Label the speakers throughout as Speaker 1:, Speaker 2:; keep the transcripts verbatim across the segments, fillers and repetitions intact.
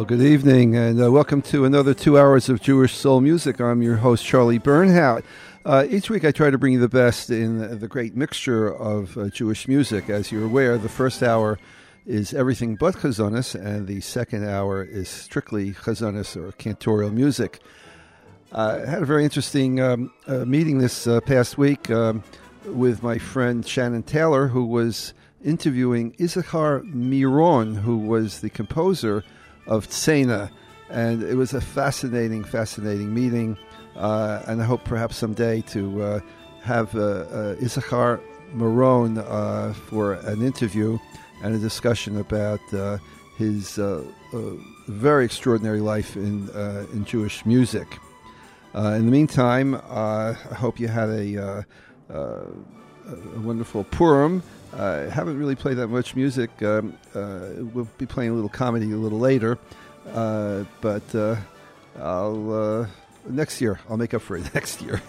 Speaker 1: Well, good evening, and uh, welcome to another two hours of Jewish Soul Music. I'm your host, Charlie Bernhout. Uh, each week I try to bring you the best in the great mixture of uh, Jewish music. As you're aware, the first hour is everything but chazonis, and the second hour is strictly chazonis or cantorial music. Uh, I had a very interesting um, uh, meeting this uh, past week um, with my friend Shannon Taylor, who was interviewing Issachar Miron, who was the composer of Tzena, and it was a fascinating, fascinating meeting, uh, and I hope perhaps someday to uh, have uh, uh, Issachar Miron uh, for an interview and a discussion about uh, his uh, uh, very extraordinary life in uh, in Jewish music. Uh, in the meantime, uh, I hope you had a, uh, uh, a wonderful Purim. I uh, haven't really played that much music. Um, uh, we'll be playing a little comedy a little later, uh, but uh, I'll uh, next year I'll make up for it next year.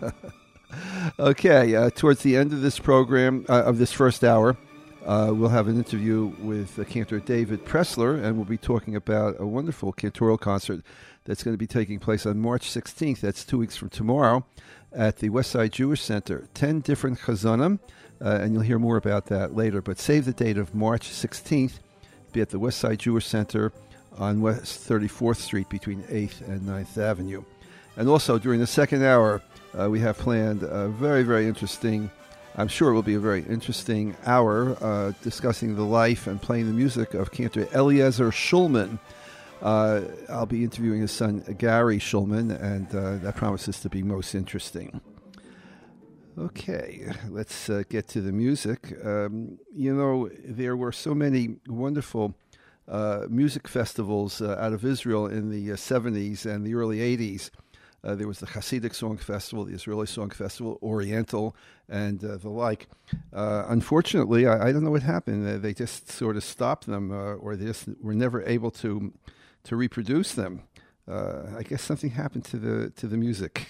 Speaker 1: Okay, uh, towards the end of this program uh, of this first hour, uh, we'll have an interview with uh, cantor David Pressler, and we'll be talking about a wonderful cantorial concert that's going to be taking place on March sixteenth. That's two weeks from tomorrow at the Westside Jewish Center. Ten different chazonim. Uh, and you'll hear more about that later. But save the date of March sixteenth. Be at the Westside Jewish Center on West thirty-fourth Street between eighth and ninth Avenue. And also during the second hour, uh, we have planned a very, very interesting, I'm sure it will be a very interesting hour, uh, discussing the life and playing the music of cantor Eliezer Shulman. Uh, I'll be interviewing his son Gary Shulman, and uh, that promises to be most interesting. Okay, let's uh, get to the music. Um, you know, there were so many wonderful uh, music festivals uh, out of Israel in the uh, seventies and the early eighties. Uh, there was the Hasidic Song Festival, the Israeli Song Festival, Oriental, and uh, the like. Uh, unfortunately, I, I don't know what happened. Uh, they just sort of stopped them, uh, or they just were never able to to reproduce them. Uh, I guess something happened to the to the music.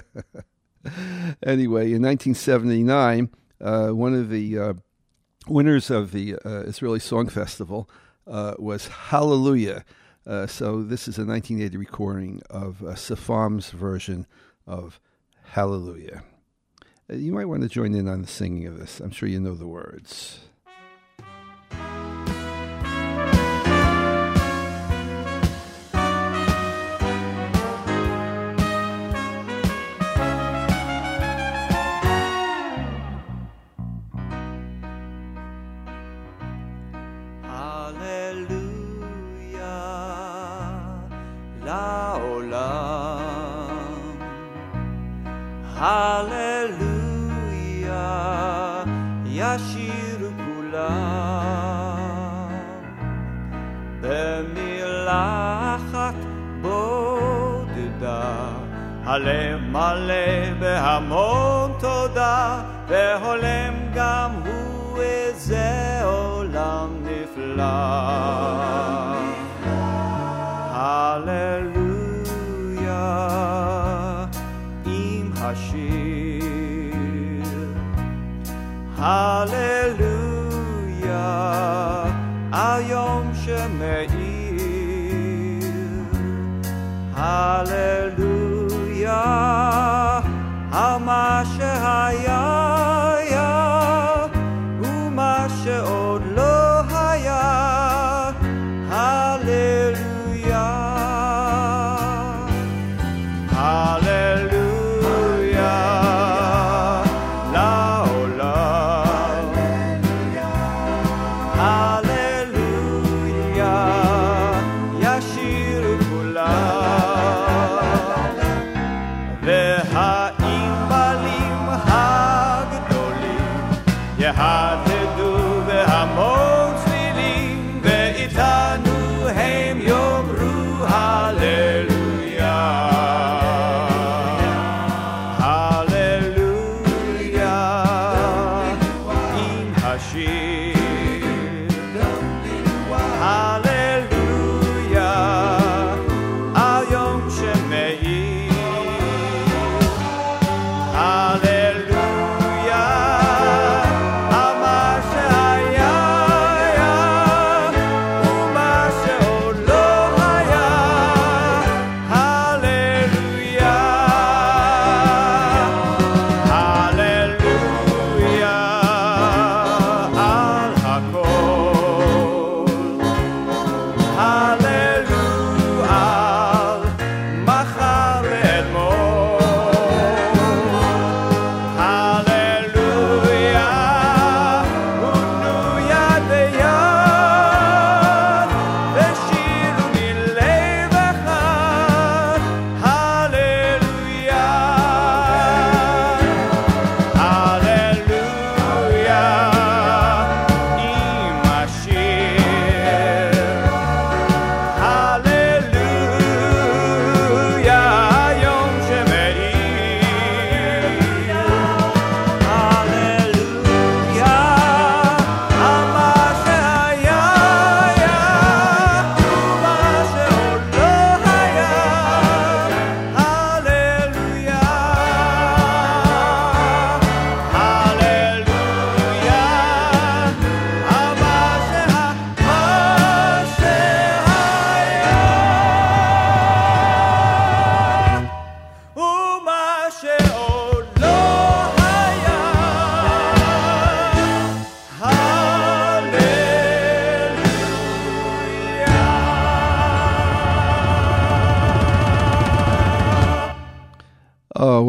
Speaker 1: Anyway, in nineteen seventy-nine, uh, one of the uh, winners of the uh, Israeli Song Festival uh, was Hallelujah. Uh, so this is a nineteen eighty recording of uh, Safam's version of Hallelujah. Uh, you might want to join in on the singing of this. I'm sure you know the words.
Speaker 2: Hallelujah, ישירו כולם במילה אחת בודדה, הלב מלא בהמון תודה, והולם גם הוא איזה עולם נפלא. הללויה עם השיר, הללויה על יום שמאיר, הללויה על מה שהיה היה ומה שעוד לא היה, הללויה, הללויה לעולם, הללויה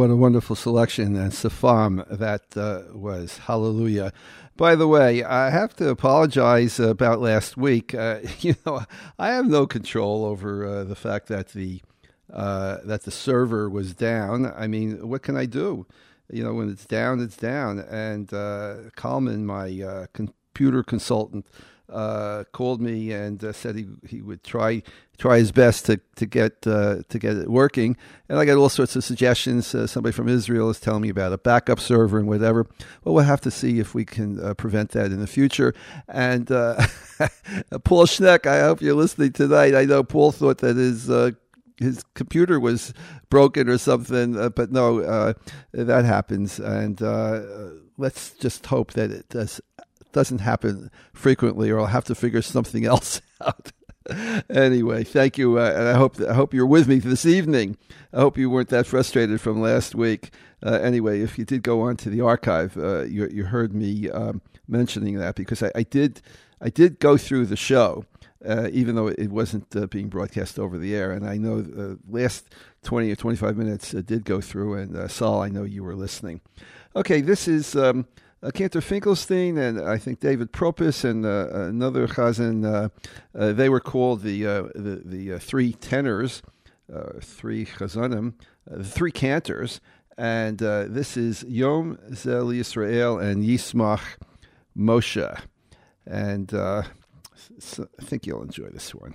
Speaker 1: what a wonderful selection. And Safam, that uh, was. Hallelujah. By the way, I have to apologize about last week. Uh, you know, I have no control over uh, the fact that the uh, that the server was down. I mean, what can I do? You know, when it's down, it's down. And uh, Kalman, my uh, computer consultant, uh, called me and uh, said he he would try try his best to to get uh, to get it working. And I got all sorts of suggestions. Uh, somebody from Israel is telling me about a backup server and whatever. Well, we'll have to see if we can uh, prevent that in the future. And uh, Paul Schneck, I hope you're listening tonight. I know Paul thought that his uh, his computer was broken or something, uh, but no, uh, that happens. And uh, let's just hope that it does. Doesn't happen frequently, or I'll have to figure something else out. Anyway, thank you, uh, and I hope I hope you're with me this evening. I hope you weren't that frustrated from last week. Uh, anyway, if you did go on to the archive, uh, you, you heard me um, mentioning that because I, I did I did go through the show, uh, even though it wasn't uh, being broadcast over the air, and I know the last twenty or twenty-five minutes uh, did go through. And uh, Saul, I know you were listening. Okay, this is. Um, Uh, Cantor Finkelstein and I think David Propus and uh, another chazan, uh, uh, they were called the uh, the, the uh, three tenors, uh, three chazanim, uh, the three cantors, and uh, this is Yom Zel Yisrael and Yismach Moshe, and uh, so I think you'll enjoy this one.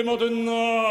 Speaker 3: 모든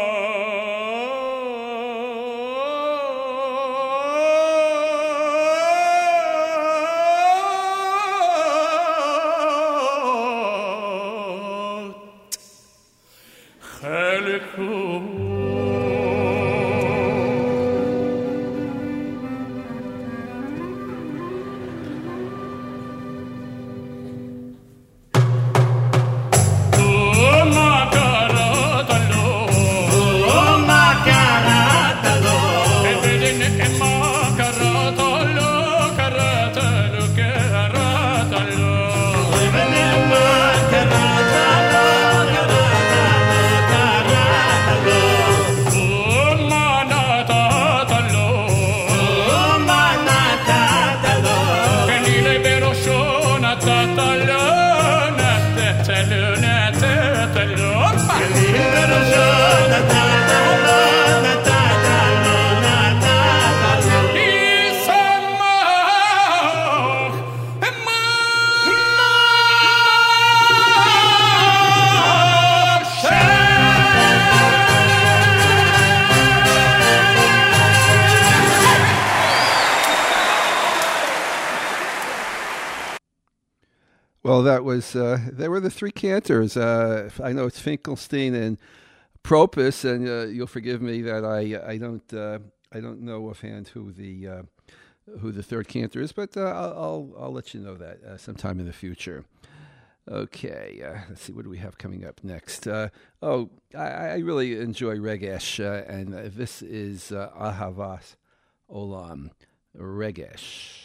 Speaker 1: Well, that was, uh, they were the three cantors. Uh, I know it's Finkelstein and Propus, and uh, you'll forgive me that I I don't uh, I don't know offhand who the uh, who the third cantor is, but uh, I'll, I'll I'll let you know that uh, sometime in the future. Okay, uh, let's see, what do we have coming up next? Uh, oh, I, I really enjoy Regesh, uh, and uh, this is uh, Ahavas Olam, Regesh.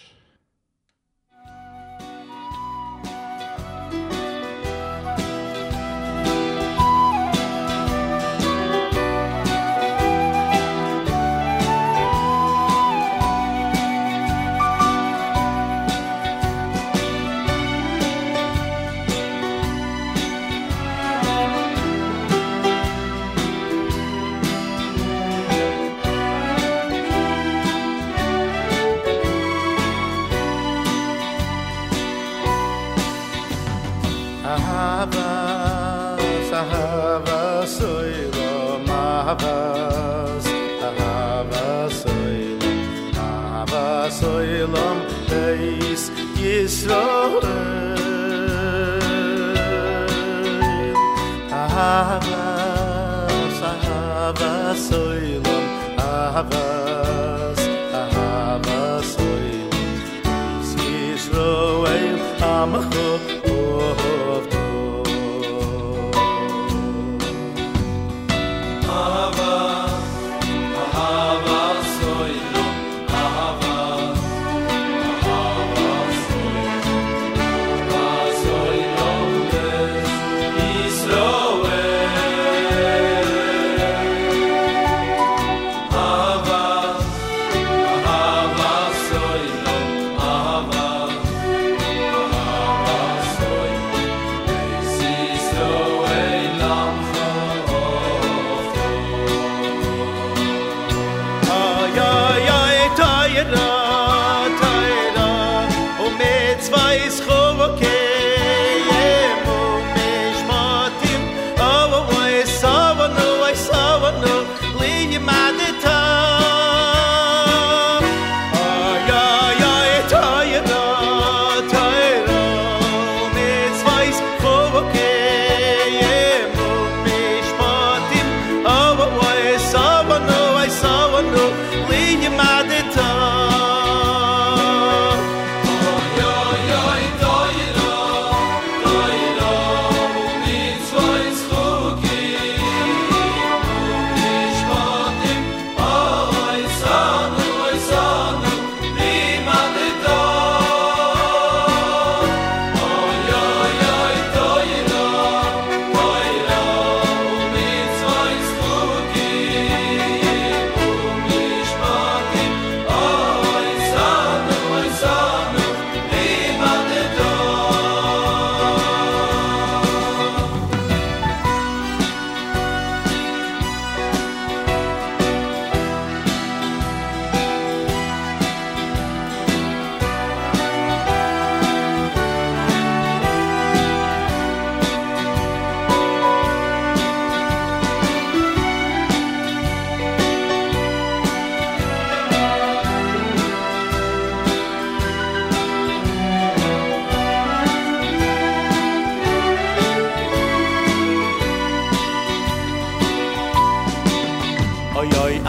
Speaker 4: Ahavas olam, ahavas, ahavas olam, ahavas olam, beis Yisrael. Ahavas, ahavas olam, ahavas, ahavas olam, beis Yisrael, Amcho Ovdo.
Speaker 5: Hava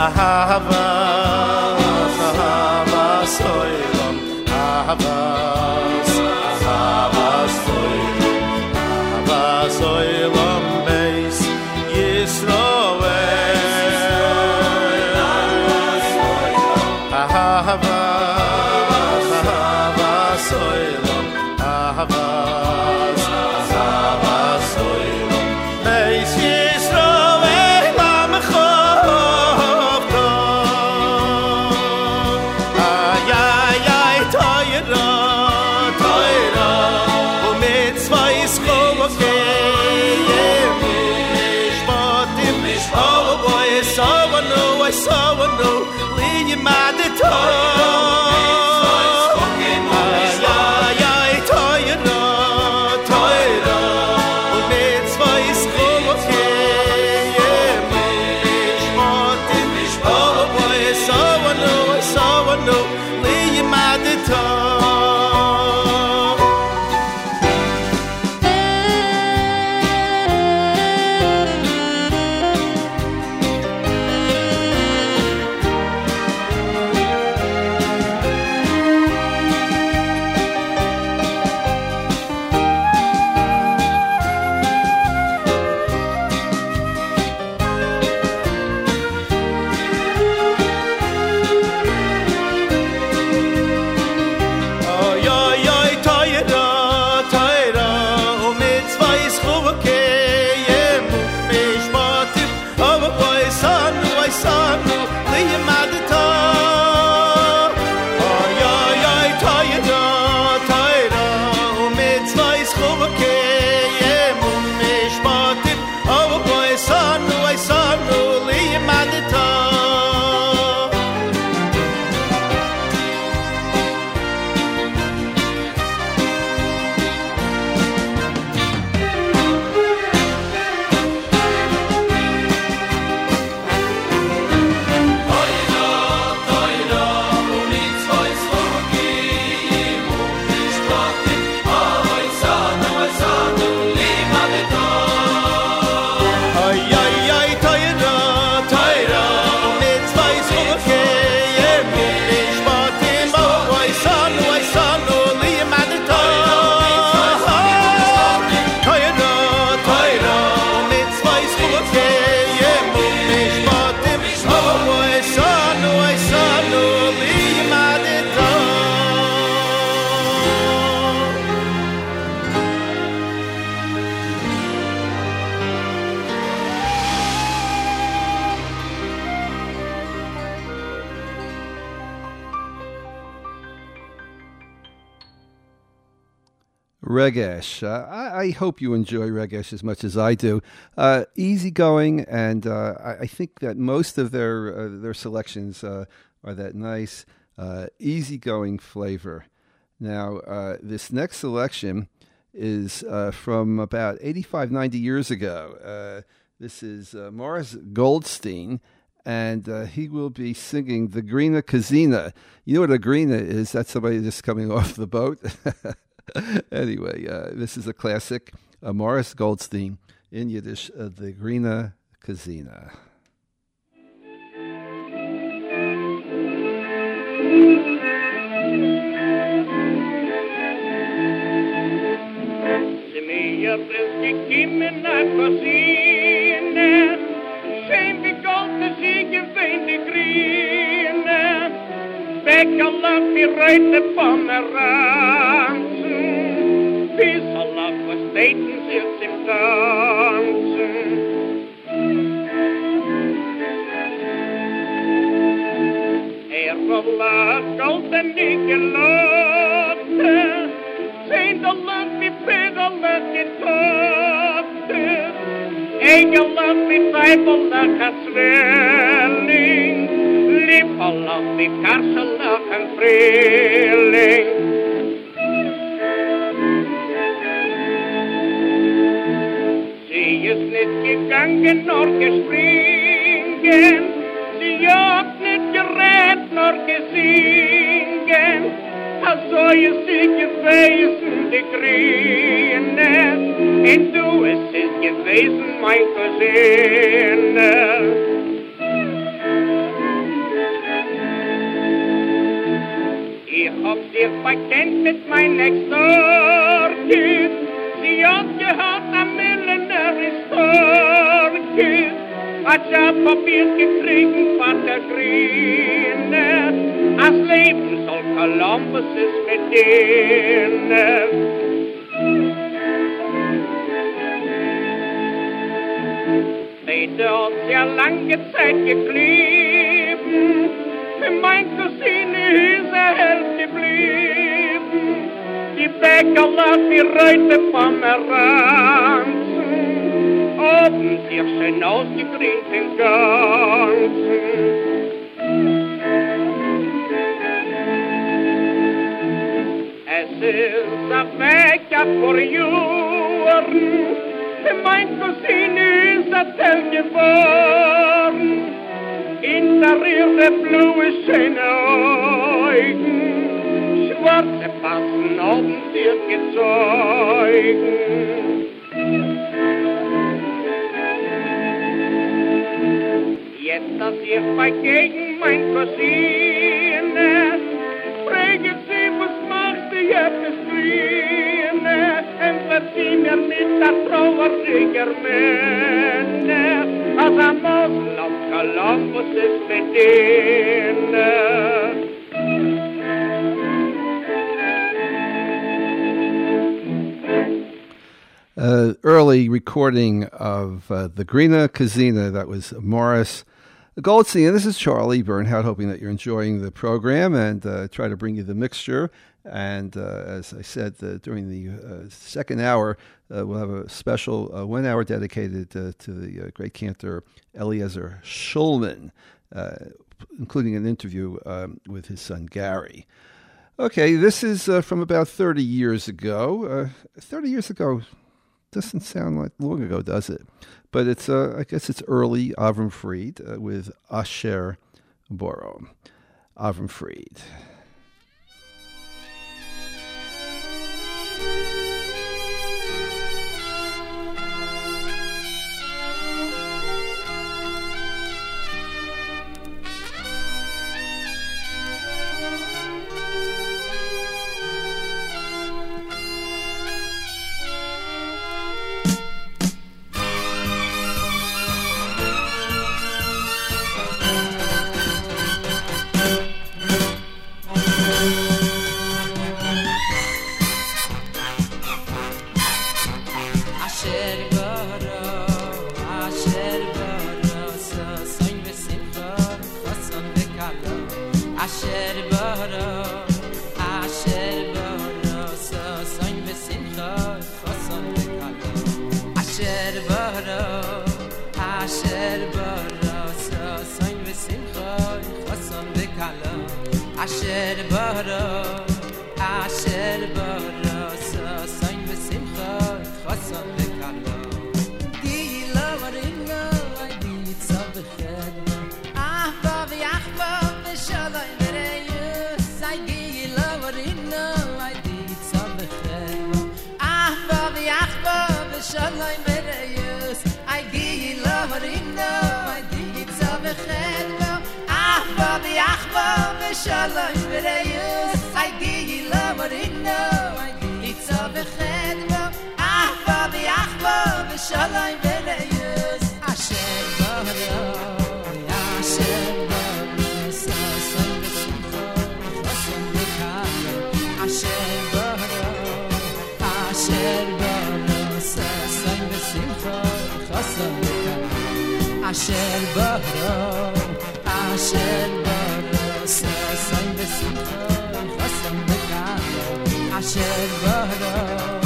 Speaker 4: Ahavas, Ahavas Oilom, Ahavas, Ahavas Oilom, Ahavas Oilom Beis Yisroel. Ahavas, Ahavas Oilom, Ahavas, Ahavas Oilom Beis Yisroel Amchovto. Ay, ay, ay, Toira, Toira, u'mitzvah yischokeyim, mishpatim, oh, boy, I saw no, I saw no, liyimadito.
Speaker 1: Regesh. Uh, I, I hope you enjoy Regesh as much as I do. Uh, easygoing, and uh, I, I think that most of their uh, their selections uh, are that nice, uh, easygoing flavor. Now, uh, this next selection is uh, from about eighty-five, ninety years ago. Uh, this is uh, Morris Goldstein, and uh, he will be singing the Grina Kazina. You know what a Grina is? That's somebody just coming off the boat. Anyway, uh, this is a classic, uh, Morris Goldstein in Yiddish, uh, the Grina Kazina.
Speaker 3: Bis Allah was daten sich im Tanzen. Er Allah goldene gelotte, zijn de lucht wie pedale getotte. Eeg Allah wie twijfelde geswelling, lief Allah wie karselig en vreeling. Sie ist nicht gegangen, nur gespringen. Sie hat nicht gerät, nur gesingen. Also ist sie gewesen, die Grüne. Und du, es ist gewesen, mein Cousine. hab sich bekennt mit mein nächster Kind. Sie hat gehört am Millionary Store Kind. Hat ja Papier gekriegt von der Grüne. Als Leben soll Columbus es bedienen. Beide hat sehr lange Zeit geklebt. Für mein Cousine ist er hell geblieben. Die Bäckerler, die Reute Pomeranzen, oben sich schön ausgekriegt im Ganzen. Es ist ein Bäcker vor Jahren, für mein Cousine ist er hell geworden. In der ihre blaue schöne Augen, schwarze Passen haben dir gezeugen. Jetzt, dass ich begegn mein Cousine, frage sie, was macht sie jetzt das Grüne? Und wird sie mir mit der trauriger Männer, als am Mosel auf Columbus ist bedienen.
Speaker 1: Uh, early recording of uh, the Grina Kazina, that was Morris Goldstein. And this is Charlie Bernhardt, hoping that you're enjoying the program and uh, try to bring you the mixture. And uh, as I said, uh, during the uh, second hour, uh, we'll have a special uh, one hour dedicated uh, to the uh, great cantor Eliezer Shulman, uh, including an interview um, with his son Gary. Okay, this is uh, from about thirty years ago. Uh, thirty years ago doesn't sound like long ago, does it? But it's, uh, I guess it's early Avram Fried uh, with Asher Boro. Avram Fried.
Speaker 5: Asher Baro, Asher Baro, Sasan Besimcha, Chasam Bekalo. Asher Baro,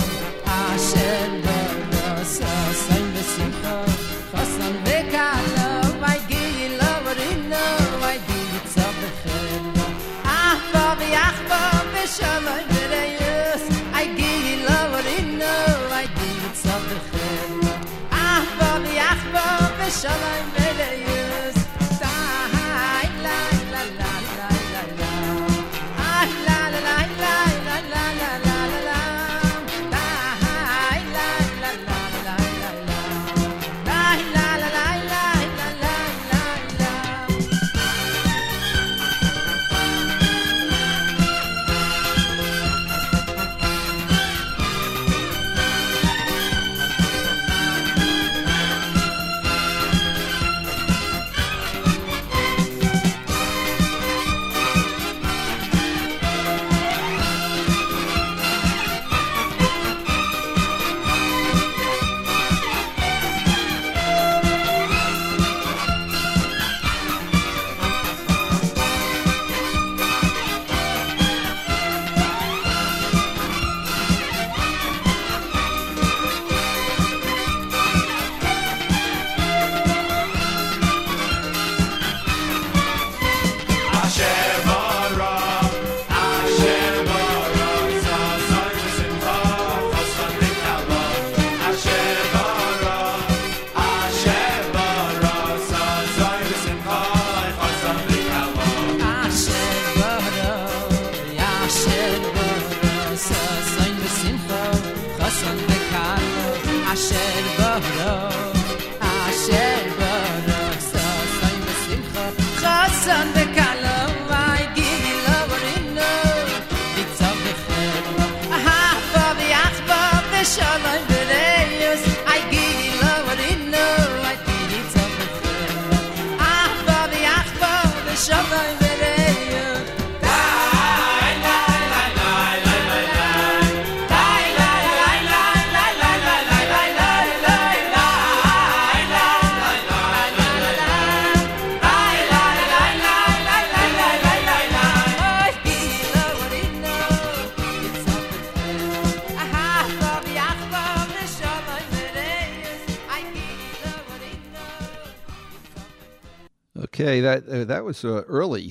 Speaker 5: Asher Baro, Sasan Besimcha, Chasam Bekalo. Vai Gila Varino, vai Gitza Bechelo. Ahva v'Achva v'Shalom v'Reyus. Vai Gila Varino, vai Gitza Bechelo. Ahva v'Achva v'Shalom v'Reyus. baro asher baro so sai simcha khasan de kalo I give you love in no it's of the fair ha for the achba the shalom bereyos I give you love in no I give it of the fair ha for the achba the shalom bereyos
Speaker 1: Okay, that uh, that was uh, early,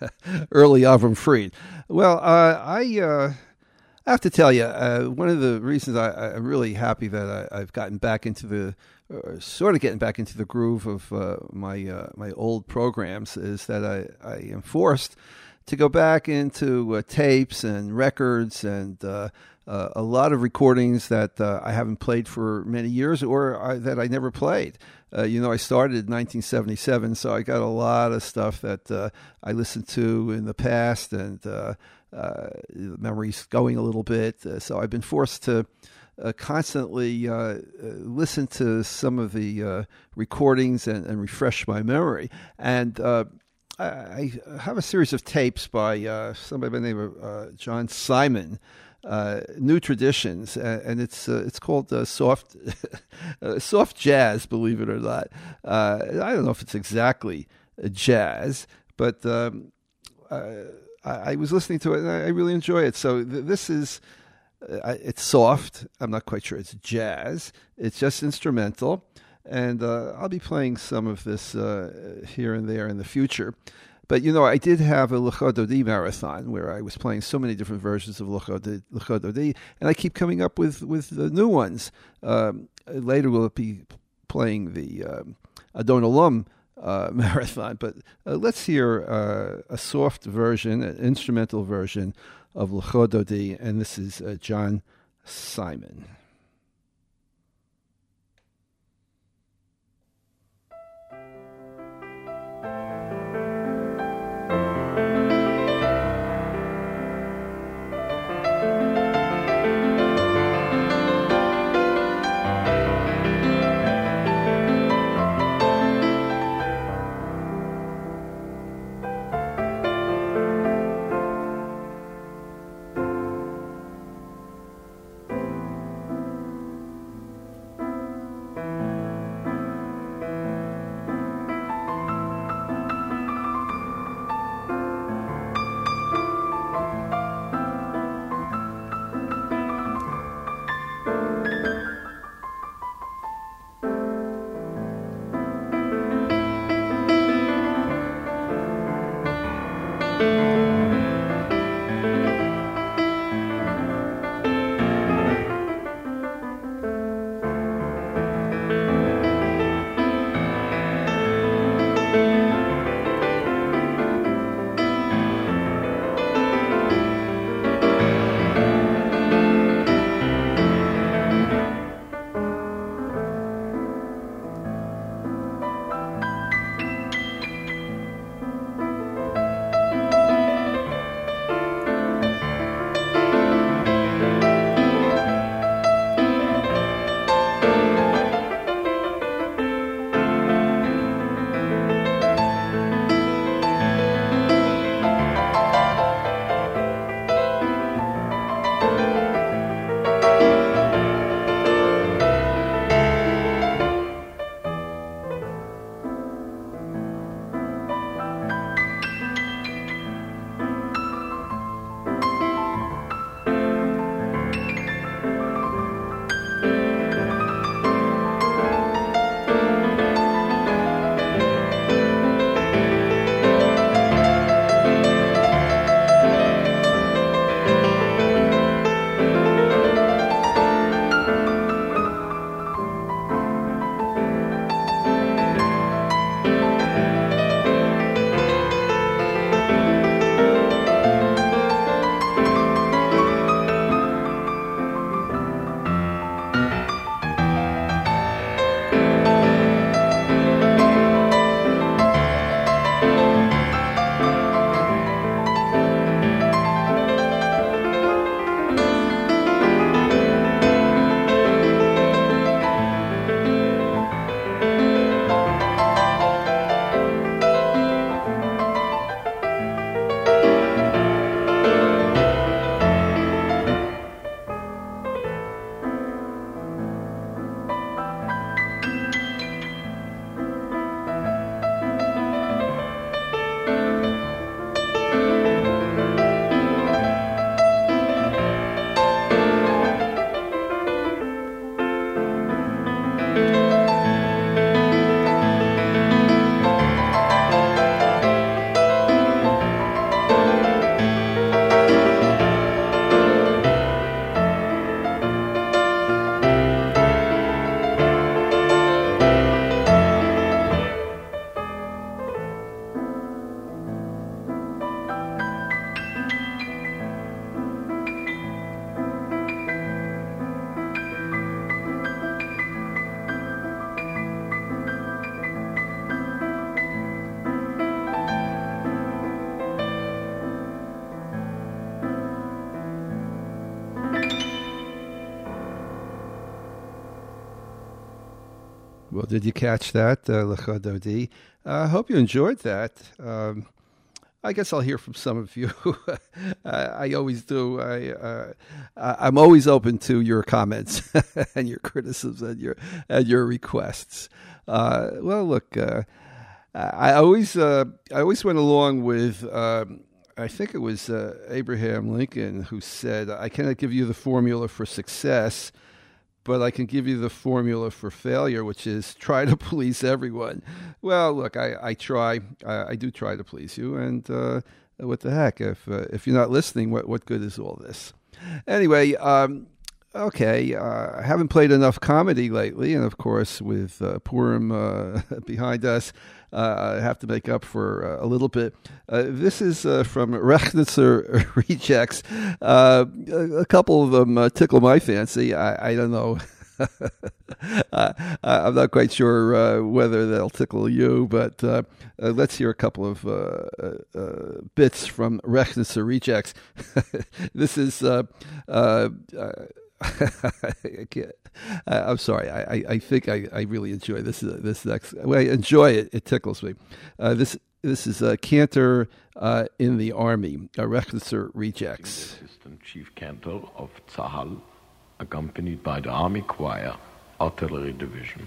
Speaker 1: early Avram Fried. Well, uh, I uh, I have to tell you, uh, one of the reasons I, I'm really happy that I, I've gotten back into the, uh, sort of getting back into the groove of uh, my uh, my old programs is that I, I am forced to go back into uh, tapes and records and uh, uh, a lot of recordings that uh, I haven't played for many years or I, that I never played. Uh, you know, I started in nineteen seventy-seven, so I got a lot of stuff that uh, I listened to in the past, and uh, uh, memories going a little bit. Uh, so I've been forced to uh, constantly uh, listen to some of the uh, recordings and, and refresh my memory. And uh, I, I have a series of tapes by uh, somebody by the name of uh, John Simon. Uh, new traditions, uh, and it's uh, it's called uh, soft uh, soft jazz. Believe it or not, uh, I don't know if it's exactly jazz, but um, uh, I, I was listening to it and I, I really enjoy it. So th- this is uh, it's soft. I'm not quite sure it's jazz. It's just instrumental, and uh, I'll be playing some of this uh, here and there in the future. But, you know, I did have a Lecha Dodi marathon where I was playing so many different versions of Lecha Dodi, and I keep coming up with, with the new ones. Um, later we'll be playing the um, Adon Olam uh, marathon, but uh, let's hear uh, a soft version, an instrumental version of Lecha Dodi, and this is uh, John Simon. Well, did you catch that, uh, Lecha Dodi? I hope you enjoyed that. Um, I guess I'll hear from some of you. I, I always do. I, uh, I'm always open to your comments and your criticisms and your and your requests. Uh, well, look, uh, I always uh, I always went along with. Um, I think it was uh, Abraham Lincoln who said, "I cannot give you the formula for success, but I can give you the formula for failure, which is try to please everyone." Well, look, I, I try, I, I do try to please you, and uh, what the heck? If uh, if you're not listening, what what good is all this? Anyway, um, okay, uh, I haven't played enough comedy lately, and of course, with uh, Purim uh, behind us, uh, I have to make up for uh, a little bit. Uh, this is uh, from Rechnitzer Rejects. Uh, a, a couple of them uh, tickle my fancy. I, I don't know. uh, I'm not quite sure uh, whether they'll tickle you, but uh, uh, let's hear a couple of uh, uh, bits from Rechnitzer Rejects. This is. Uh, uh, uh, I can't. Uh, I'm sorry. I, I, I think I, I really enjoy this. Uh, this next. Well, I enjoy it. It tickles me. Uh, this this is uh, Cantor uh, in the Army. Uh, Rechnitzer Rejects.
Speaker 6: Assistant Chief Cantor of Tzahal, accompanied by the Army Choir, Artillery Division.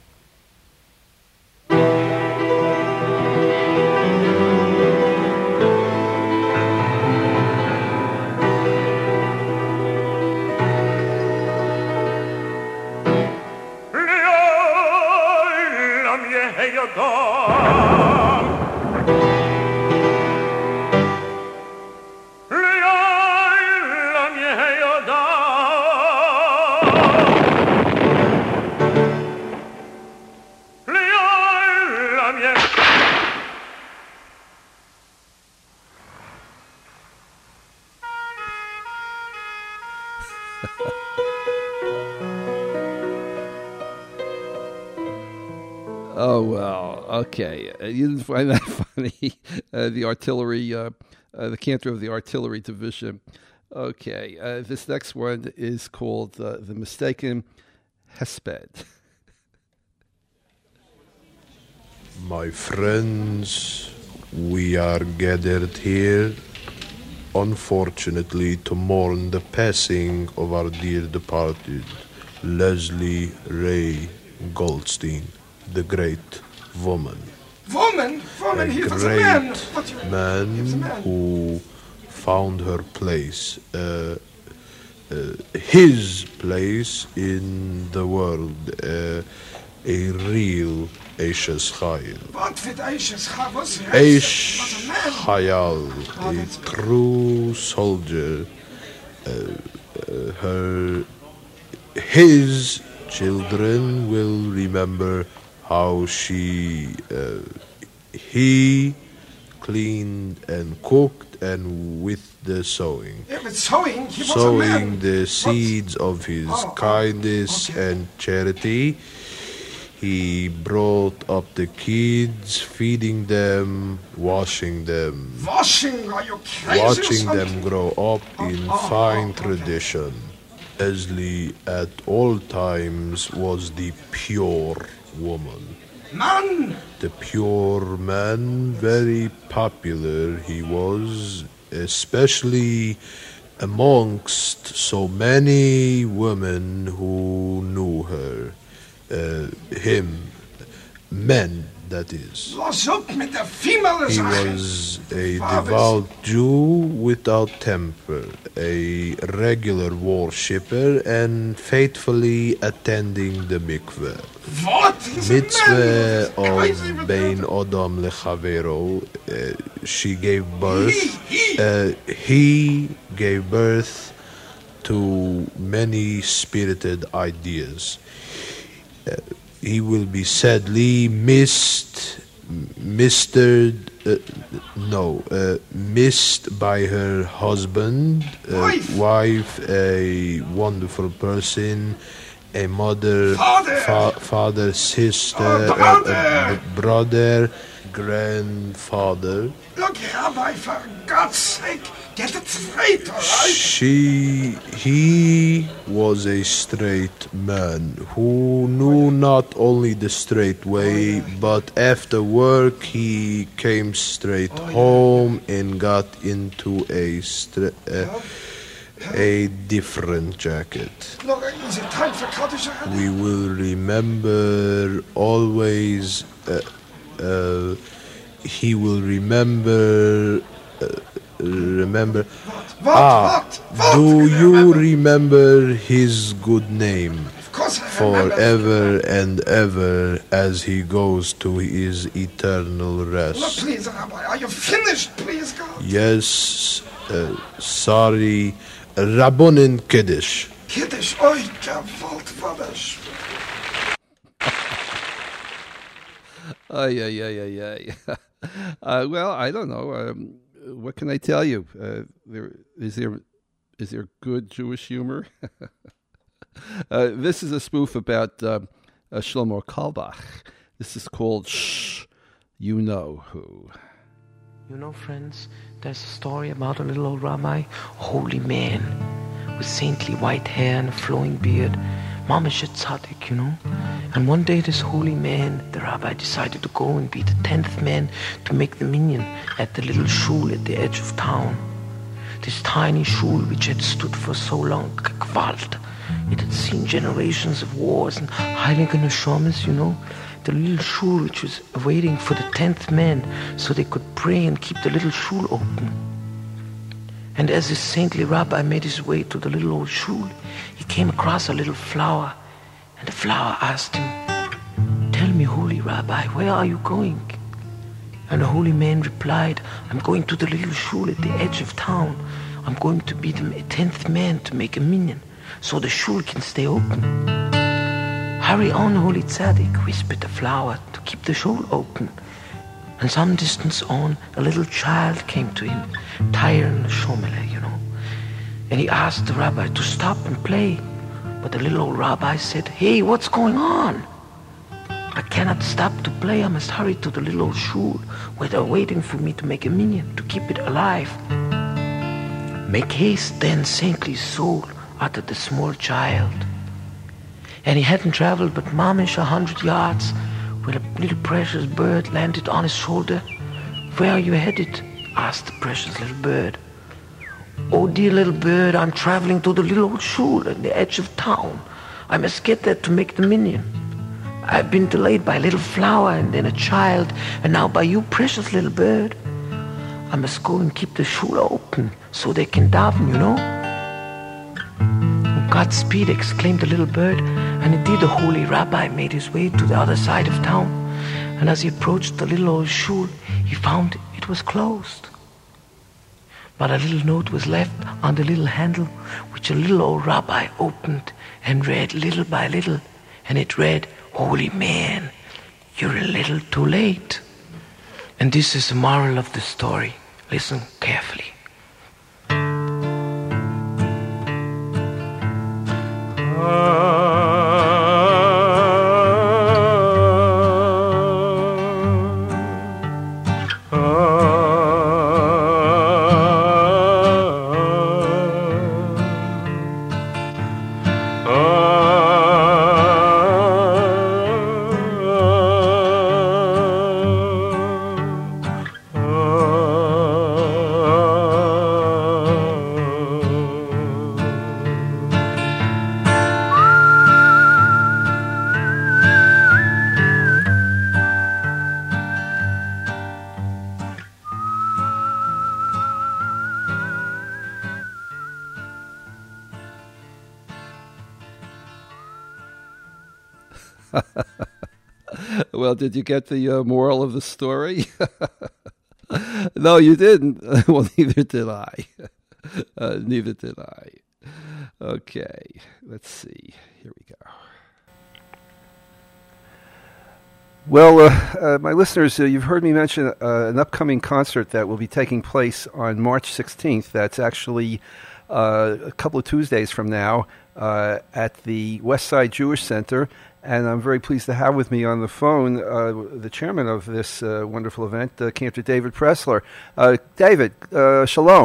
Speaker 1: Oh, well, okay. Uh, you didn't find that funny? Uh, the artillery, uh, uh, the cantor of the Artillery Division. Okay, uh, this next one is called uh, The Mistaken Hesped.
Speaker 7: My friends, we are gathered here, unfortunately, to mourn the passing of our dear departed, Leslie Ray Goldstein, the great woman.
Speaker 8: Woman? Woman,
Speaker 7: a
Speaker 8: he was a
Speaker 7: great
Speaker 8: man. What you-
Speaker 7: man,
Speaker 8: he was a man.
Speaker 7: who found her place, uh, uh, his place in the world, uh, a real Eishes Chayil.
Speaker 8: What with Aisha's Chayil? Was he?
Speaker 7: Eish
Speaker 8: Was a man.
Speaker 7: Chayal, a true soldier. Uh, uh, her, his children will remember how she, uh, he cleaned and cooked, and with the sewing.
Speaker 8: Yeah, with sewing, he was a
Speaker 7: Sowing
Speaker 8: man.
Speaker 7: the
Speaker 8: What?
Speaker 7: seeds of his
Speaker 8: Oh, oh,
Speaker 7: kindness
Speaker 8: okay.
Speaker 7: and charity. He brought up the kids, feeding them, washing them,
Speaker 8: Washing? Are you crazy? or
Speaker 7: watching them
Speaker 8: something?
Speaker 7: grow up in
Speaker 8: oh,
Speaker 7: fine
Speaker 8: oh, okay.
Speaker 7: tradition. Leslie at all times was the pure woman.
Speaker 8: Man!
Speaker 7: The pure man, very popular he was, especially amongst so many women who knew her. Uh, him, men, that is.
Speaker 8: Los up mit der female
Speaker 7: He
Speaker 8: Sache.
Speaker 7: was a
Speaker 8: Fathers.
Speaker 7: devout Jew without temper, a regular worshipper, and faithfully attending the mikveh.
Speaker 8: What? He's a
Speaker 7: Mitzvah
Speaker 8: man. Crazy
Speaker 7: of
Speaker 8: with
Speaker 7: Bein
Speaker 8: that.
Speaker 7: Odom Lechavero, uh, she gave birth.
Speaker 8: He, he.
Speaker 7: Uh, he gave birth to many spirited ideas. Uh, he will be sadly missed, mistered, uh, no, uh, missed by her husband, uh,
Speaker 8: Wife.
Speaker 7: wife, a wonderful person, a mother,
Speaker 8: Father.
Speaker 7: fa- father, sister,
Speaker 8: Oh,
Speaker 7: uh,
Speaker 8: brother.
Speaker 7: uh, brother, grandfather.
Speaker 8: Look, Rabbi, for God's sake, Get it straight, all right?
Speaker 7: She, he was a straight man who knew not only the straight way, but after work he came straight home and got into a stra- uh, a different jacket.
Speaker 8: Look, is it time for Kaddish already?
Speaker 7: We will remember always. Uh, uh, he will remember. Uh, remember.
Speaker 8: What?
Speaker 7: Ah,
Speaker 8: What? What?
Speaker 7: do you remember his good name?
Speaker 8: Of course I remember.
Speaker 7: Forever and ever as he goes to his eternal
Speaker 8: Look,
Speaker 7: rest.
Speaker 8: please, Rabbi, are you finished, please, God?
Speaker 7: Yes, uh, sorry, Rabbonin Kiddush.
Speaker 8: Kiddish, oi, gewollt Vadesh.
Speaker 1: Ay, ay, ay, ay, ay. uh, well, I don't know. Um, what can I tell you? Uh, there is there is there good Jewish humor? uh, this is a spoof about uh, uh, Shlomo Kalbach. This is called Shh, You Know Who.
Speaker 9: You know, friends, there's a story about a little old rabbi, a holy man, with saintly white hair and a flowing beard, mamish a tzaddik, you know. And one day this holy man, the rabbi, decided to go and be the tenth man to make the minyan at the little shul at the edge of town. This tiny shul which had stood for so long, Gewalt. It had seen generations of wars and heilige neshamas, you know. The little shul which was waiting for the tenth man so they could pray and keep the little shul open. And as this saintly rabbi made his way to the little old shul, he came across a little flower. And the flower asked him, "Tell me, holy rabbi, where are you going?" And the holy man replied, "I'm going to the little shul at the edge of town. I'm going to be the tenth man to make a minyan, so the shul can stay open." "Hurry on, holy tzaddik," whispered the flower, "to keep the shul open." And some distance on, a little child came to him, tired and shomele, you know. And he asked the rabbi to stop and play. But the little old rabbi said, "Hey, what's going on? I cannot stop to play. I must hurry to the little old shul where they're waiting for me to make a minyan, to keep it alive." "Make haste then, saintly soul," uttered the small child. And he hadn't traveled but mamish a hundred yards when a little precious bird landed on his shoulder. "Where are you headed?" asked the precious little bird. "Oh, dear little bird, I'm traveling to the little old shul at the edge of town. I must get there to make the minyan. I've been delayed by a little flower and then a child, and now by you, precious little bird. I must go and keep the shul open so they can daven, you know." "Godspeed," exclaimed the little bird, and indeed the holy rabbi made his way to the other side of town. And as he approached the little old shul, he found it was closed. But a little note was left on the little handle, which a little old rabbi opened and read little by little. And it read, "Holy man, you're a little too late." And this is the moral of the story. Listen carefully.
Speaker 1: Well, did you get the uh, moral of the story? No, you didn't. Well, neither did I. Uh, neither did I. Okay, let's see. Here we go. Well, uh, uh, my listeners, uh, you've heard me mention uh, an upcoming concert that will be taking place on March sixteenth. That's actually uh, a couple of Tuesdays from now uh, at the Westside Jewish Center. And I'm very pleased to have with me on the phone uh, the chairman of this uh, wonderful event, uh, Cantor David Pressler. Uh, David, uh, shalom.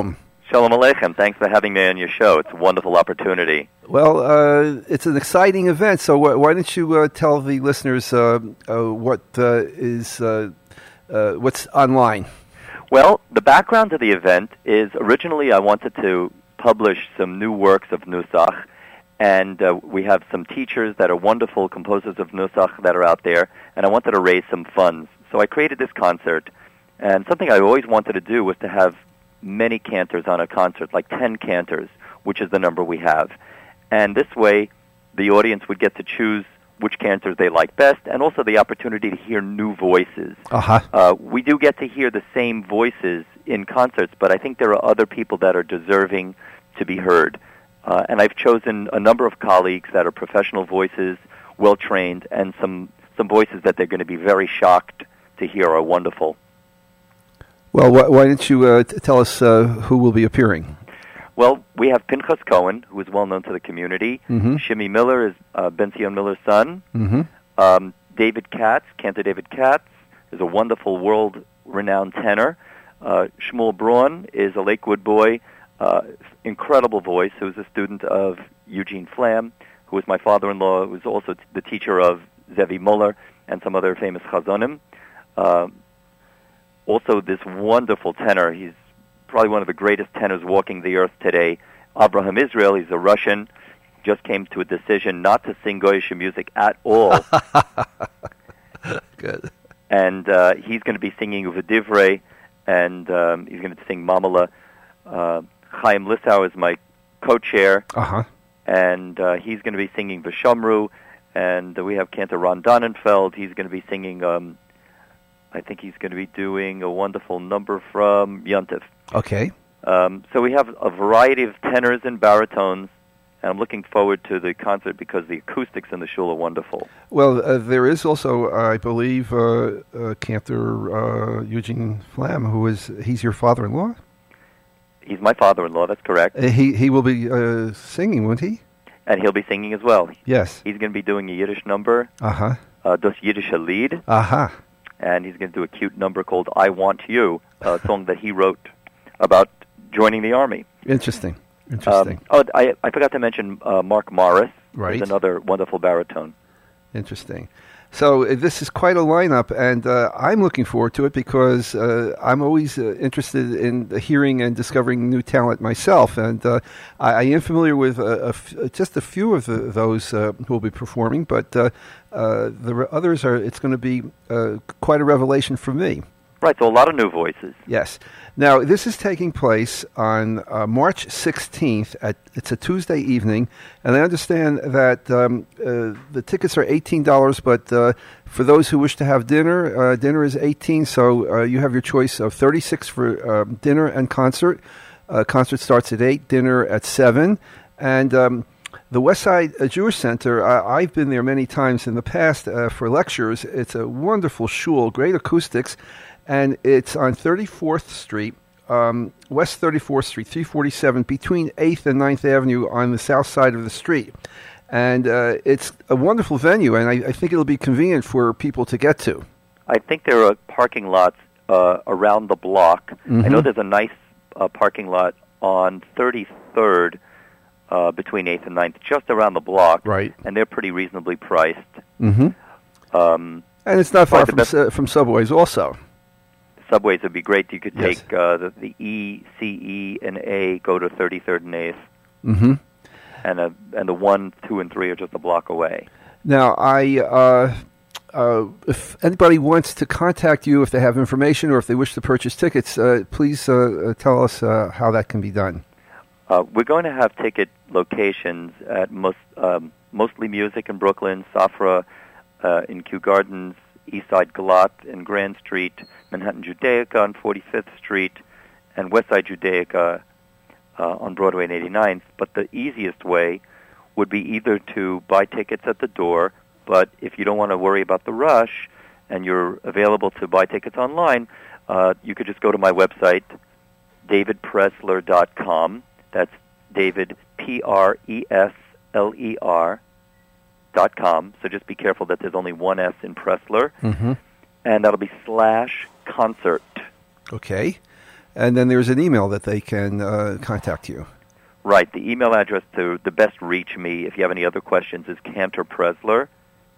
Speaker 10: Shalom Aleichem. Thanks for having me on your show. It's a wonderful opportunity.
Speaker 1: Well, uh, it's an exciting event, so wh- why don't you uh, tell the listeners uh, uh, what uh, is uh, uh, what's online?
Speaker 10: Well, the background to the event is originally I wanted to publish some new works of Nusach, and uh, we have some teachers that are wonderful composers of Nusach that are out there, and I wanted to raise some funds. So I created this concert, and something I always wanted to do was to have many cantors on a concert, like ten cantors, which is the number we have. And this way, the audience would get to choose which cantors they like best, and also the opportunity to hear new voices.
Speaker 1: Uh-huh.
Speaker 10: Uh, we do get to hear the same voices in concerts, but I think there are other people that are deserving to be heard. Uh, and I've chosen a number of colleagues that are professional voices, well-trained, and some, some voices that they're going to be very shocked to hear are wonderful.
Speaker 1: Well, wh- why don't you uh, t- tell us uh, who will be appearing?
Speaker 10: Well, we have Pinchas Cohen, who is well known to the community.
Speaker 1: Mm-hmm.
Speaker 10: Shimmy Miller is uh, Ben Zion Miller's son.
Speaker 1: Mm-hmm.
Speaker 10: Um, David Katz, Cantor David Katz, is a wonderful world-renowned tenor. Uh, Shmuel Braun is a Lakewood boy, uh, incredible voice, who is a student of Eugene Flam, who was my father-in-law, who was also t- the teacher of Zevi Muller and some other famous chazonim. Uh, Also, this wonderful tenor, he's probably one of the greatest tenors walking the earth today, Abraham Israel. He's a Russian, just came to a decision not to sing Goyish music at all.
Speaker 1: Good.
Speaker 10: And uh, he's going to be singing Uvedivrei, and um, he's going to sing Mamala. Uh, Chaim Lissau is my co-chair,
Speaker 1: Uh-huh.
Speaker 10: and uh, he's going to be singing V'Shamru, and uh, we have Cantor Ron Donnenfeld. He's going to be singing... Um, I think he's going to be doing a wonderful number from Yontif.
Speaker 1: Okay.
Speaker 10: Um, so we have a variety of tenors and baritones, and I'm looking forward to the concert because the acoustics in the shul are wonderful.
Speaker 1: Well, uh, there is also, uh, I believe, uh, uh, Cantor uh, Eugene Flam, who is, he's your father-in-law?
Speaker 10: He's my father-in-law, that's correct.
Speaker 1: Uh, he he will be uh, singing, won't he?
Speaker 10: And he'll be singing as well.
Speaker 1: Yes.
Speaker 10: He's going to be doing a Yiddish number,
Speaker 1: Uh-huh.
Speaker 10: uh, Das Yiddische Lied,
Speaker 1: Uh-huh.
Speaker 10: and he's going to do a cute number called I Want You, a song that he wrote about joining the Army.
Speaker 1: Interesting. Interesting.
Speaker 10: Um, oh, I, I forgot to mention uh, Mark Morris,
Speaker 1: Right.
Speaker 10: who's another wonderful baritone.
Speaker 1: Interesting. So uh, this is quite a lineup, and uh, I'm looking forward to it because uh, I'm always uh, interested in hearing and discovering new talent myself. And uh, I, I am familiar with a, a f- just a few of the, those uh, who will be performing, but uh, uh, the re- others are. It's going to be uh, quite a revelation for me.
Speaker 10: Right, so a lot of new voices.
Speaker 1: Yes. Now, this is taking place on uh, March sixteenth. At, it's a Tuesday evening, and I understand that um, uh, the tickets are eighteen dollars, but uh, for those who wish to have dinner, uh, dinner is eighteen dollars, so uh, you have your choice of thirty-six dollars for um, dinner and concert. Uh, concert starts at eight, dinner at seven, and... Um, The Westside uh, Jewish Center, uh, I've been there many times in the past uh, for lectures. It's a wonderful shul, great acoustics, and it's on thirty-fourth Street, um, West thirty-fourth Street, three forty-seven, between eighth and ninth Avenue on the south side of the street. And uh, it's a wonderful venue, and I, I think it'll be convenient for people to get to.
Speaker 10: I think there are parking lots uh, around the block.
Speaker 1: Mm-hmm.
Speaker 10: I know there's a nice uh, parking lot on thirty-third uh, between eighth and ninth, just around the block.
Speaker 1: Right.
Speaker 10: And they're pretty reasonably priced.
Speaker 1: Mm-hmm.
Speaker 10: Um,
Speaker 1: and it's not far
Speaker 10: Right, the
Speaker 1: from,
Speaker 10: best-
Speaker 1: su- from subways also.
Speaker 10: subways would be great. You could
Speaker 1: Yes.
Speaker 10: take uh, the, the E, C, E, and A, go to thirty-third and eighth.
Speaker 1: Mm-hmm.
Speaker 10: And, uh, and the one, two, and three are just a block away.
Speaker 1: Now, I, uh, uh, if anybody wants to contact you, if they have information or if they wish to purchase tickets, uh, please uh, tell us uh, how that can be done.
Speaker 10: Uh, we're going to have ticket locations at most, um, Mostly Music in Brooklyn, Safra uh, in Kew Gardens, Eastside Galat in Grand Street, Manhattan Judaica on forty-fifth Street, and Westside Judaica uh, on Broadway and eighty-ninth. But the easiest way would be either to buy tickets at the door, but if you don't want to worry about the rush and you're available to buy tickets online, uh, you could just go to my website, david pressler dot com. That's David, P R E S L E R dot com. So just be careful that there's only one S in Pressler.
Speaker 1: Mm-hmm.
Speaker 10: And that'll be slash concert.
Speaker 1: Okay. and then there's an email that they can uh, contact you.
Speaker 10: Right. The email address to the best reach me, if you have any other questions, is Cantor Presler,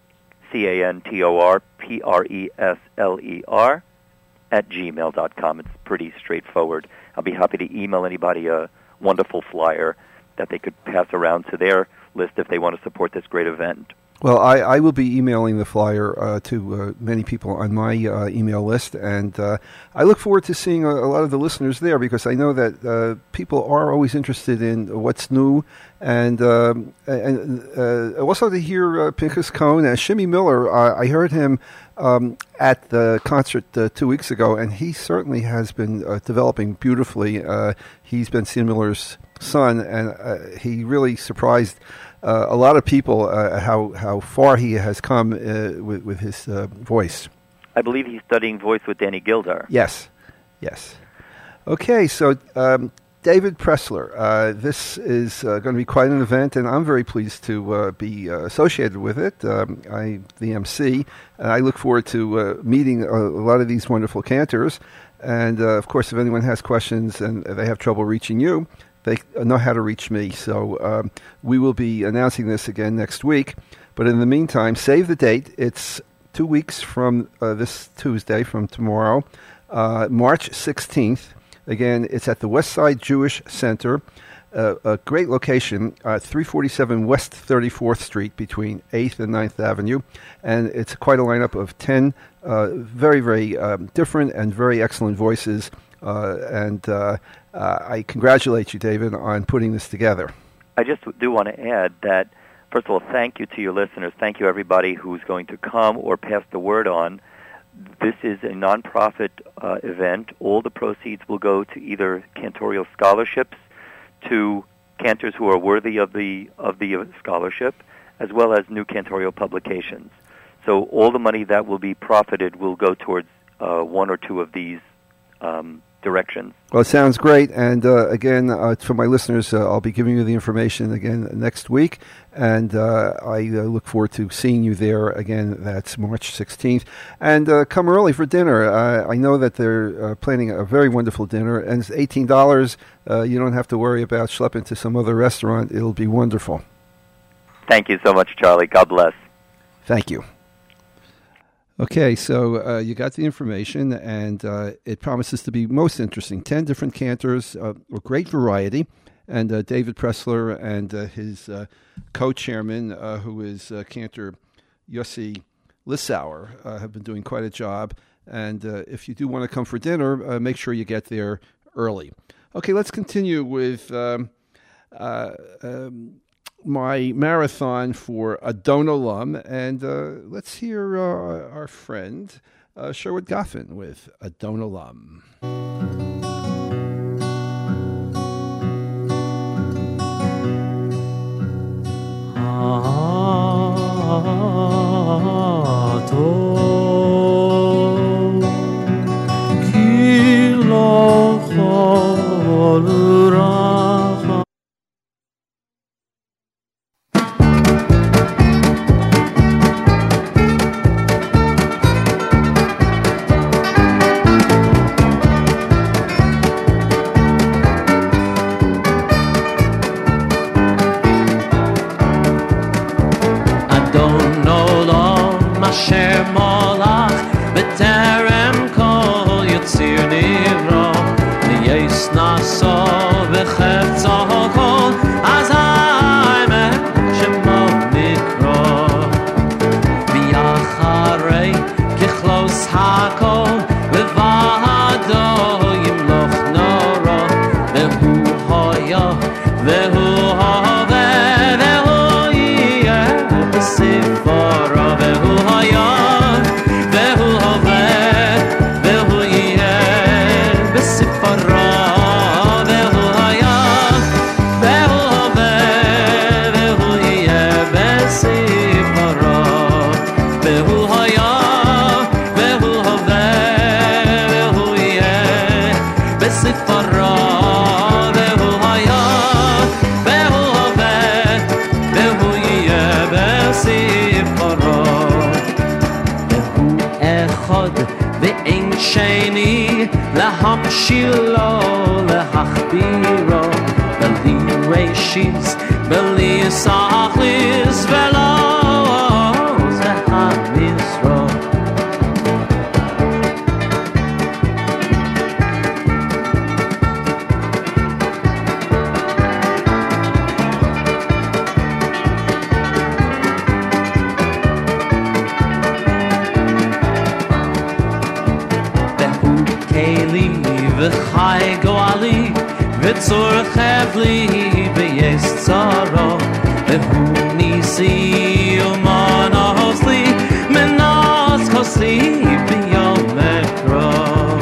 Speaker 10: C A N T O R P R E S L E R, at gmail dot com. It's pretty straightforward. I'll be happy to email anybody a wonderful flyer that they could pass around to their list if they want to support this great event.
Speaker 1: Well, I, I will be emailing the flyer uh, to uh, many people on my uh, email list, and uh, I look forward to seeing a, a lot of the listeners there, because I know that uh, people are always interested in what's new, and um, and uh, also to hear uh, Pinchas Cohn and Shimmy Miller. Uh, I heard him um, at the concert uh, two weeks ago, and he certainly has been uh, developing beautifully. Uh, he's been Sienna Miller's son, and uh, he really surprised Uh, a lot of people, uh, how how far he has come uh, with, with his uh, voice.
Speaker 10: I believe he's studying voice with Danny Gildar.
Speaker 1: Yes, yes. Okay, so um, David Pressler, uh, this is uh, going to be quite an event, and I'm very pleased to uh, be uh, associated with it. Um, I'm the M C, and I look forward to uh, meeting a, a lot of these wonderful cantors. And, uh, of course, if anyone has questions and they have trouble reaching you, they know how to reach me. So um, we will be announcing this again next week. But in the meantime, save the date. It's two weeks from uh, this Tuesday, from tomorrow, uh, March sixteenth. Again, it's at the Westside Jewish Center, uh, a great location, uh, three forty-seven West thirty-fourth Street between eighth and ninth Avenue. And it's quite a lineup of ten uh, very, very um, different and very excellent voices. Uh, and uh, uh, I congratulate you, David, on putting this together.
Speaker 10: I just do want to add that, first of all, thank you to your listeners. Thank you, everybody who's going to come or pass the word on. This is a nonprofit uh, event. All the proceeds will go to either cantorial scholarships, to cantors who are worthy of the of the scholarship, as well as new cantorial publications. So all the money that will be profited will go towards uh, one or two of these um directions.
Speaker 1: Well, it sounds great. And uh, again, uh, for my listeners, uh, I'll be giving you the information again next week. And uh, I uh, look forward to seeing you there again. That's March sixteenth. And uh, come early for dinner. Uh, I know that they're uh, planning a very wonderful dinner. And it's eighteen dollars. Uh, you don't have to worry about schlepping to some other restaurant. It'll be wonderful.
Speaker 10: Thank you so much, Charlie. God bless.
Speaker 1: Thank you. Okay, so uh, you got the information, and uh, it promises to be most interesting. Ten different cantors, uh, a great variety, and uh, David Pressler and uh, his uh, co-chairman, uh, who is uh, Cantor Yossi Lissauer, uh, have been doing quite a job. And uh, if you do want to come for dinner, uh, make sure you get there early. Okay, let's continue with Um, uh, um, my marathon for Adon Olam, and uh, let's hear uh, our friend uh, Sherwood Goffin with Adon Olam.
Speaker 11: ואין שני להמשילו להכבירו בלי רשיס בלי סחליס ולא זה המסרו וחי גואלי וצור חבלי בייס צרו והוא ניסי ומנוס לי מנוס חוסי ביום מקרו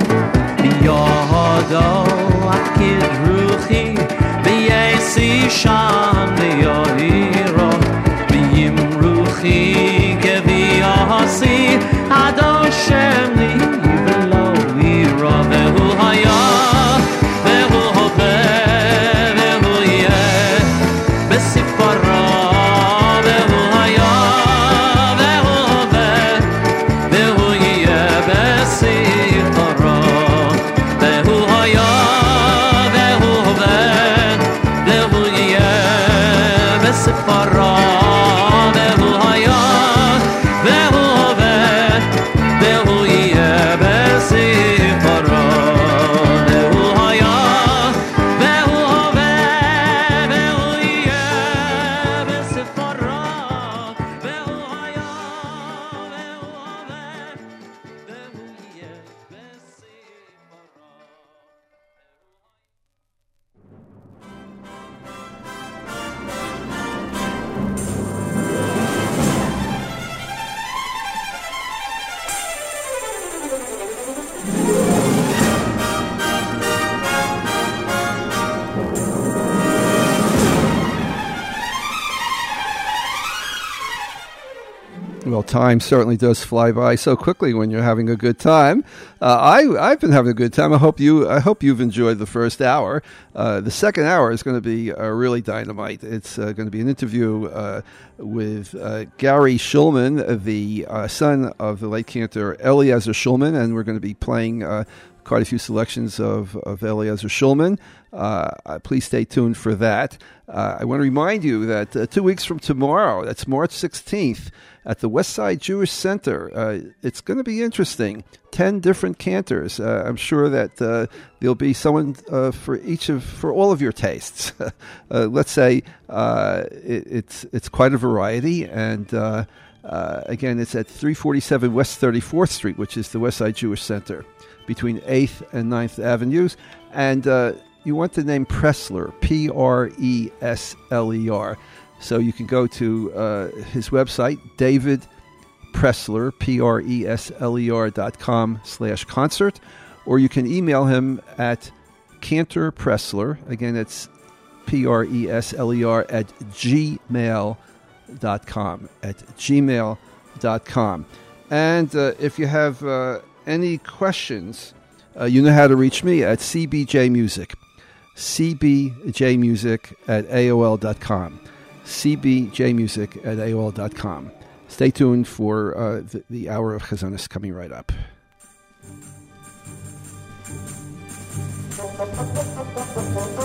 Speaker 11: ביודו עקיד רוחי בייסי שם ליוהירו ביים רוחי גבי עושי עדו שם לי ולא לירו והוא היה והוא הווה והוא יהיה בספרו והוא היה והוא הווה והוא יהיה בספרו והוא היה והוא הווה והוא יהיה בספרו והוא היה והוא הווה והוא יהיה בספרו והוא היה והוא הווה והוא יהיה בספרו והוא היה והוא הווה והוא יהיה
Speaker 1: Well, time certainly does fly by so quickly when you're having a good time. Uh, I, I've been having a good time. I hope you. I hope you've enjoyed the first hour. Uh, the second hour is going to be uh, really dynamite. It's uh, going to be an interview uh, with uh, Gary Shulman, the uh, son of the late cantor Eliezer Shulman, and we're going to be playing uh, quite a few selections of, of Eliezer Shulman. Uh, please stay tuned for that. Uh, I want to remind you that uh, two weeks from tomorrow, that's March sixteenth, at the Westside Jewish Center, uh, it's going to be interesting. Ten different cantors. Uh, I'm sure that uh, there'll be someone uh, for each of for all of your tastes. uh, let's say uh, it, it's it's quite a variety, and uh, uh, again, it's at three forty-seven West thirty-fourth Street, which is the Westside Jewish Center, between eighth and ninth Avenues, and uh, you want the name Pressler, P R E S L E R. So you can go to uh, his website, David Pressler, P R E S L E R dot com slash concert, or you can email him at Cantor Pressler. Again, it's P R E S L E R at gmail dot com, at gmail dot com. And uh, if you have uh, any questions, uh, you know how to reach me at C B J Music, C B J Music at A O L dot com. C B J Music at A O L dot com. Stay tuned for uh, the, the hour of Chazonis coming right up.
Speaker 12: Thank you.